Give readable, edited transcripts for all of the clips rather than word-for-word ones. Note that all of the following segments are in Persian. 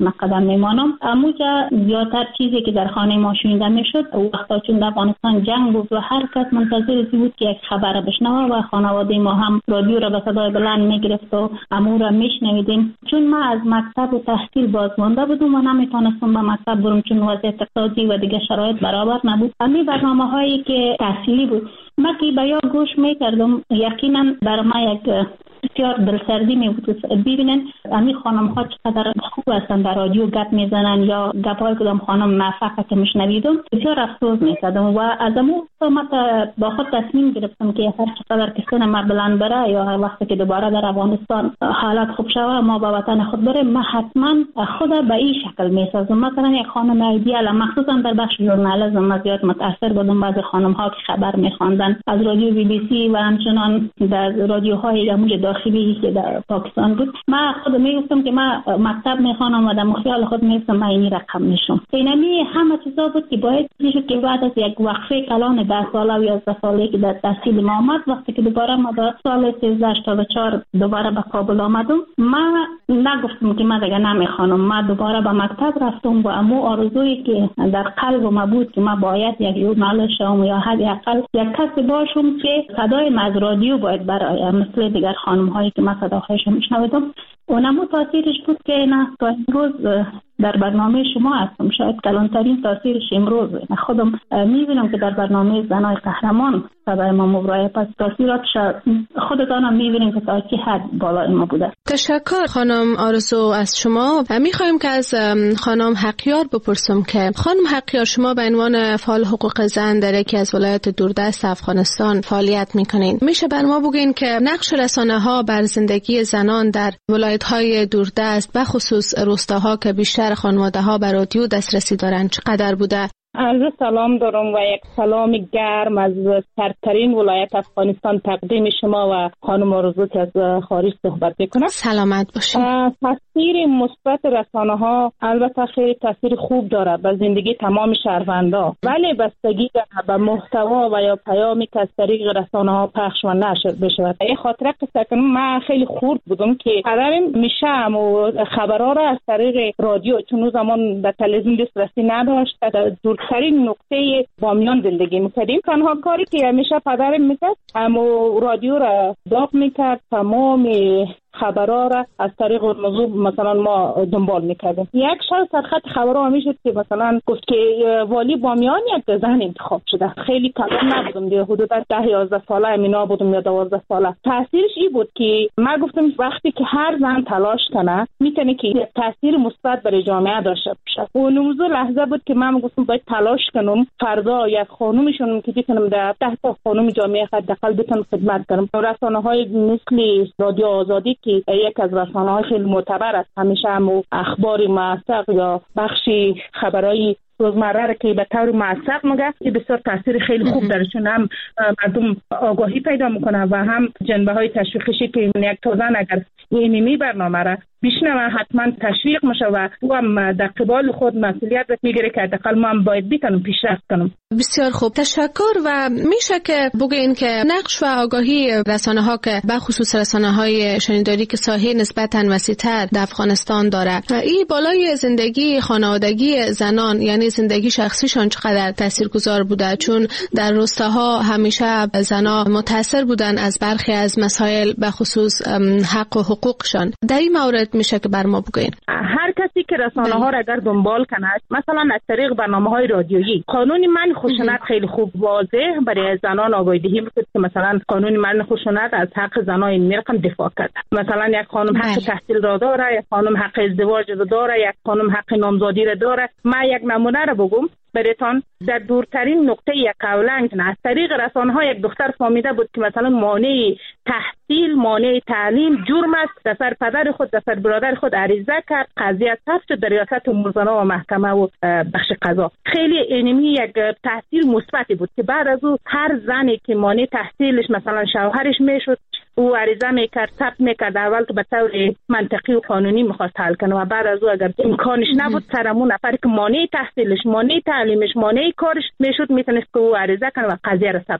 قدم میمانم. اموجا زیادتر چیزی که در خانه ما شنیده میشد وقتا چون در افغانستان جنگ بود و هر کس منتظر بود که یک خبر بشنوه و خانواده ما هم رادیو را به صدای بلند میگرفت و امو را میشنویدیم. چون ما از مکتب و تحصیل بازمانده بودم و نمیتونستم به مکتب برم چون وضعیت اقتصادی و دیگه شرایط برابر نبود. همین برنامه هایی که تحصیلی بود ما که به یا گوش میکردم یقینا برای ما یک بسیار دلسردی می بود. ببینن امی خانم ها چقدر خوب هستن در رادیو گپ میزنن یا گپ های کدام خانم نافقه که میشنویدم بسیار افسوس میکردم و از امو ما با خود تصمیم گرفتم که هر چقدر که سن ما بلند بره یا وقتی که دوباره در افغانستان حالت خوب شوه ما به وطن خود بریم ما حتما خود به این شکل میسازم. مثلا یک خانم ایدئال مخصوصا در بخش ژورنالیسم زیاد متاثر بودم. بعضی خانم ها که خبر میخواندن از رادیو بی بی سی و همچنان در رادیوهای اموج داخلی که در پاکستان بود ما خود میگفتم که ما مکتب میخوانم و در مخیال خود میگفتم ما اینی رقم میشم. اینمی همه چیزا بود که باید میشد که بعد از یک وقفه کلان 10 ساله و 11 ساله که در تحصیل ما آمد وقتی که دوباره ما در سال 1384 دوباره به کابل آمدم ما نگفتم که ما دیگه نمیخوانم. ما دوباره به مکتب رفتم و امو آرزویی که در قلب ما بود که ما باید یک ژورنالیست شوم یا حداقل یک کسی باشم که صدای ما از رادیو باید برای مثل دیگر خانم هایی که من صداهایش میشنویدم اونمو تاثیرش بود که نه تا امروز در برنامه شما هستم. شاید کلانترین تاثیرش امروزه. خودم میبینم که در برنامه زنای قهرمان صدای ما مبرای پس تاثیراتش خودتانم میبینیم که تا چه حد بالای ما بوده. تشکر خانم آرزو از شما. میخوایم که از خانم حقیار بپرسم که خانم حقیار شما به عنوان فعال حقوق زن در یکی از ولایات دوردست افغانستان فعالیت میکنین. میشه بر ما بگین که نقش رسانه ها بر زندگی زنان در ولایت های دوردست به خصوص روستاها که بیشتر خانواده ها به رادیو دسترسی دارن چقدر بوده؟ عرض سلام دارم و یک سلام گرم از سرترین ولایت افغانستان تقدیم شما و خانم آرزو که از خارج صحبت میکنم. سلامت باشید. تاثیر مثبت رسانه ها البته خیلی تاثیر خوب داره به زندگی تمام شهروندا، ولی بستگی داره به محتوا و یا پیامی که از طریق رسانه ها پخش و نشر بشه. این خاطره قصه کنم من خیلی خورد بودم که پدرم میشم و خبرها را از طریق رادیو چون زمان به تلویزیون دسترسی نداشت دورترین نقطه بامیان زندگی میکردیم. تنها کاری که همیشه پدرم میکرد اما رادیو را داغ میکرد تمام خبرها را از طریق موضوع مثلا ما دنبال میکردیم. یک شب سر خط خبرها میشد که مثلا گفت که والی بامیان یک زن انتخاب شده. خیلی کلان نبودم دیگه حدودا 10-11 ساله امینا بودم یا 12 ساله. تاثیرش این بود که من گفتم وقتی که هر زن تلاش کنه میتونه که تاثیر مثبت برای جامعه داشته باشه. اون موضوع لحظه بود که من گفتم باید تلاش کنم فردا یک خانومشون که بتونم در تحت خانم جامعه حداقل بتونم خدمت کنم. رسانه‌های مثل رادیو آزادی که یک از رسانه‌های خیلی معتبر است همیشه هم اخبار موثق یا بخشی خبرهای روزمره را که به طور موثق میگه که بسیار تاثیر خیلی خوب داره چون هم مردم آگاهی پیدا میکنه و هم جنبه‌های تشویقی که یک زن اگر اینمی برنامه را بشنوه حتما تشویق میشه و او هم در قبال خود مسئولیت میگیره که حداقل ما هم باید بتونم پیشرفت کنم. بسیار خوب تشکر. و میشه که بگین که نقش و آگاهی رسانه‌ها که به خصوص رسانه‌های شنیداری که ساحه نسبتاً وسیع‌تر در افغانستان داره این بالای زندگی خانوادگی زنان یعنی زندگی شخصیشان چقدر تاثیرگذار بوده چون در روستاها همیشه زنان متاثر بودن از برخی از مسائل به خصوص حق و حقوقشان. در این مورد میشه که بر ما بگین. هر کسی که رسانه ها را اگر دنبال کنه مثلا از طریق برنامه‌های رادیویی قانون من خشونت خیلی خوب واضح برای زنان آگاهی دهی میکنه که مثلا قانون من خشونت از حق زنان این رقم دفاع کرده. مثلا یک خانم حق تحصیل را داره، یک خانم حق ازدواج را داره، یک خانم حق نامزادی را داره. من یک نمونه را بگم برایتان. در دورترین نقطه یک قولنگ از طریق رسانه‌ها یک دختر فهمیده بود که مثلا مانع تحصیل مانع تعلیم جرم است. در سر پدر خود در سر برادر خود عریضه کرد، قضیه ثبت شد در ریاست امورزنان و محکمه و بخش قضا. خیلی اینمی یک تاثیر مثبتی بود که بعد از او هر زنی که مانع تحصیلش مثلا شوهرش میشد او عریضه میکرد ثبت میکرد اول که به طور منطقی و قانونی میخواست حل کنه و بعد از او اگر امکانش نبود سرمون نفری که مانع تحصیلش مانع تعلیمش مانع کارش میشد میتونست که او عریضه کنه و قضیه را ثبت کنه.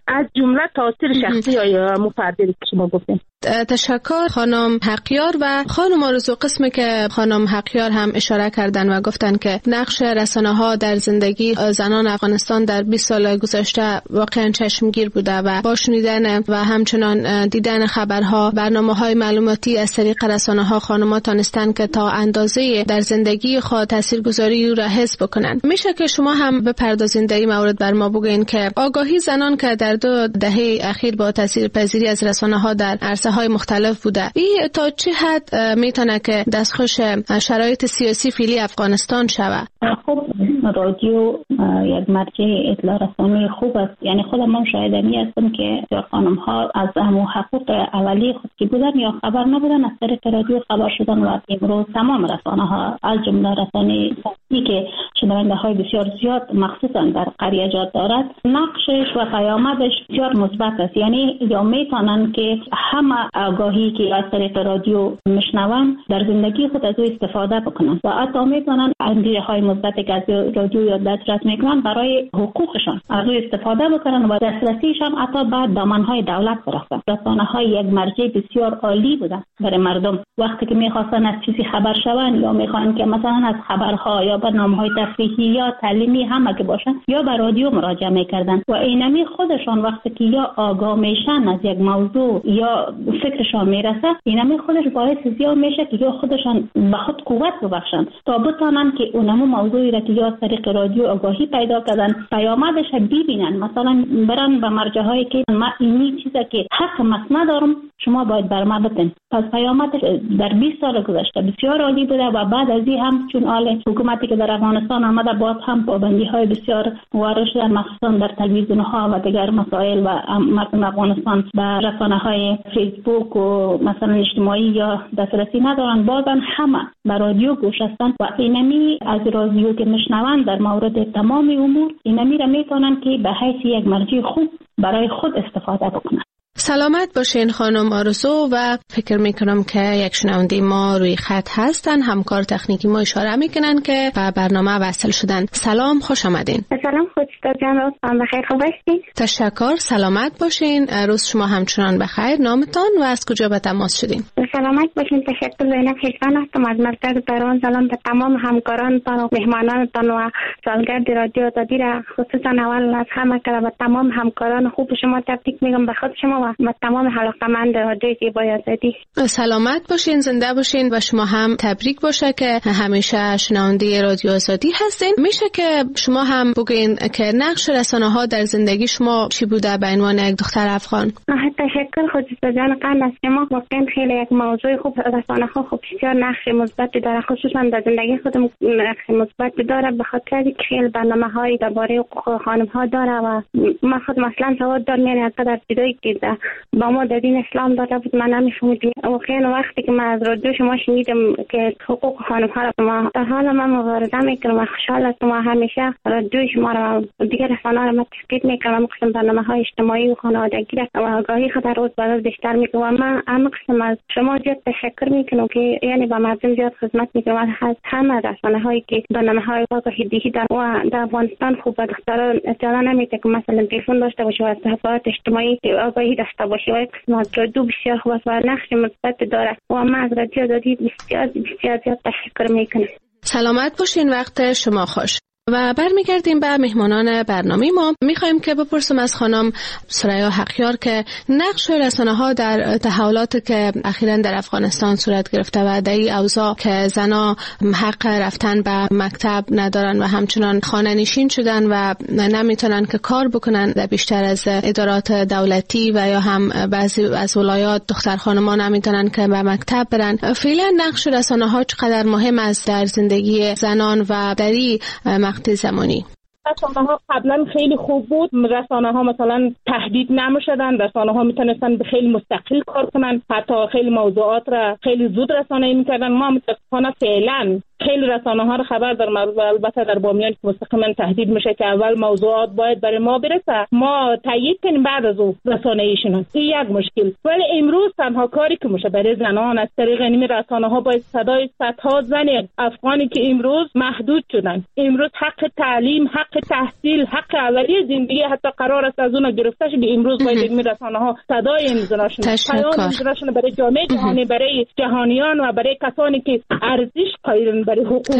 از جمله تاثیر شخصی یا مفردی که شما گفتین. تشکر خانم حقیار. و خانم آرزو، قسمی که خانم حقیار هم اشاره کردن و گفتن که نقش رسانه‌ها در زندگی زنان افغانستان در 20 سال گذشته واقعا چشمگیر بوده و با شنیدن و همچنان دیدن خبرها، برنامه‌های معلوماتی از طریق رسانه‌ها خانم‌ها تانستن که تا اندازه در زندگی خود تاثیرگذاری را حس بکنن. میشه که شما هم بپردازین در این مورد بر ما بگین که آگاهی زنان که در 2 دهه اخیر با تاثیرپذیری از رسانه‌ها در عرصه‌های مختلف بوده، این تا چه حد میتونه که دستخوش شرایط سیاسی فعلی افغانستان شود؟ خب رادیو یک مرجع اطلاع رسانی خوب است. یعنی خودم شاهدنی هستم که خانم ها از همون حقوق اولیه خود که بودن یا خبر نبودن از طریق رادیو خبر شدن و امروز تمام رسانه ها از جمله رسانه فارسی که شنونده های بسیار زیاد مخصوصا در قریه‌جات دارد، نقشش و پیامدش بسیار مثبت است. یعنی یا میتونن که همه آگاهی که از طریق رادیو میشنون در زندگی خود از او استفاده بکنن و حتی میتونن اندیشه های مثبتی که از رادیو یا دسترس میکنن برای حقوقشان از او استفاده بکنن و دسترسیش هم حتی بعد دامنهای دولت برسه. رسانه های یک مرجع بسیار عالی بودن برای مردم. وقتی که میخواستن از چیزی خبر شون یا میخوان که مثلا از خبرها یا برنامه‌های تفریحی یا تعلیمی همه که باشن یا به رادیو مراجعه میکردن و اینمی خودشان وقتی که یا آگاه میشن از یک موضوع یا فکرشان میرسه، اینمی خودش باعث زیاد میشه که یا خودشان به خود قوت ببخشن تا بتونن که اونمو موضوعی را که یا از طریق رادیو آگاهی پیدا کردن پیامدش ببینن. مثلا برن به مرجع‌هایی که من این چیزا که حق مسند دارم شما باید بر ما بتن. پس پیامدش در 20 سال گذشته بسیار عالی بوده و بعد از این هم چون حکومتی که در افغانستان آمده باز هم پابندی‌های بسیار وارد شده، مخصوصا در تلویزیون‌ها و دیگر مسائل و مردم افغانستان به رسانه‌های فیسبوک و مثلا اجتماعی یا دسترسی ندارن، بازم همه به رادیو گوش هستند و اینمی از رادیو که میشنوند در مورد تمام امور اینمی را میتونن که به حیث یک مرجع خوب برای خود استفاده بکنن. سلامت باشین خانم آرزو. و فکر میکنم که یک شنونده ما روی خط هستن، همکار تکنیکی ما اشاره میکنن که به برنامه وصل شدن. سلام، خوش آمدین. سلام، خوشتا جان، روزتان بخیر، خوب هستین؟ تشکر، سلامت باشین. روز شما همچنان بخیر. نامتان و از کجا به تماس شدین؟ سلامت باشین. تشکر. زینب خیشان هستم از مرکز درون. سلام به تمام همکارانتان و مهمانانتان و سالگرد رادیو آزادی را خصوصا اول از همه که به تمام همکاران خوب شما تبریک میگم، به خود شما و تمام حلقه‌مند رادیو زیبای آزادی. سلامت باشین، زنده باشین و شما هم تبریک باشه که همیشه شنونده رادیو آزادی هستین. میشه که شما هم بگین که نقش رسانه‌ها در زندگی شما چی بوده به عنوان یک دختر افغان؟ تشکر خودت جان. قبل از شما واقعا خیلی یک موضوع خوب، رسانه‌ها خوب بسیار نقش مثبت داره، خصوصا در زندگی خودم نقش مثبت داره به خاطر اینکه خیلی برنامه‌های درباره حقوق خانم‌ها داره و ما خود مثلا سواد دارم، یعنی حتی در ابتدایی که با ما در دین اسلام داده بود من نمی‌فهمیدم. واقعا وقتی که من از رادیو شما شنیدم که حقوق خانم‌ها را ما در حال من مبارزه می‌کنم و خوشحال هستم و همیشه رادیو شما را دیگر رسانه‌ها را تشویق می‌کنم، مخصوصا برنامه‌های اجتماعی و خانوادگی را و آگاهی خود روز به روز بیشتر می‌کنم و من عمیقاً از شما زیاد تشکر می‌کنم که یعنی با مردم زیاد خدمت می‌کنم. از همه رسانه‌هایی که برنامه‌های آگاهی دهی و در افغانستان خوب به دختران اجازه نمیده که مثلا تلفن داشته باشه و از صفحات اجتماعی آگاهی داشته باشه و یک قسم از رادیو بسیار خوب است و نقش مثبت داره و من از رادیو آزادی بسیار زیاد تشکر میکنم. سلامت باشین، وقت شما خوش. و برمیگردیم به مهمانان برنامه ما. میخوایم که بپرسم از خانم ثریا حقیار که نقش رسانه‌ها در تحولات که اخیراً در افغانستان صورت گرفته و در این اوضاع که زنها حق رفتن به مکتب ندارن و همچنان خانه نشین شدن و نمیتونن که کار بکنن در بیشتر از ادارات دولتی و یا هم بعضی از ولایات دختر خانمان نمیتونن که به مکتب برن. فعلا نقش رسانه‌ها چقدر مهم است در زندگی زنان و در این مقطع زمانی؟ رسانه‌ها قبلا خیلی خوب بود. رسانه‌ها مثلا تهدید نمی‌شدن، رسانه‌ها میتونستن به خیلی مستقل کار کنن، حتی خیلی موضوعات را خیلی زود رسانه‌ای می‌کردن. ما متأسفانه فعلا خیلی رسانه ها رو خبر دارم و البته در بامیان که مستقیما تهدید میشه که اول موضوعات باید برای ما برسه، ما تایید کنیم بعد از اون رسانه ایشون. این یک مشکل. ولی امروز تنها کاری که میشه برای زنان از طریق این رسانه ها باید صدای صدها زن افغانی که امروز محدود شدن، امروز حق تعلیم، حق تحصیل، حق اولیه زندگی حتی قرار است از اون گرفته شده، امروز باید این رسانه ها صدای این زناشون، پیام این زناشون برای جامعه جهانی، برای جهانیان و برای کسانی که ارزش قائلن برای حقوق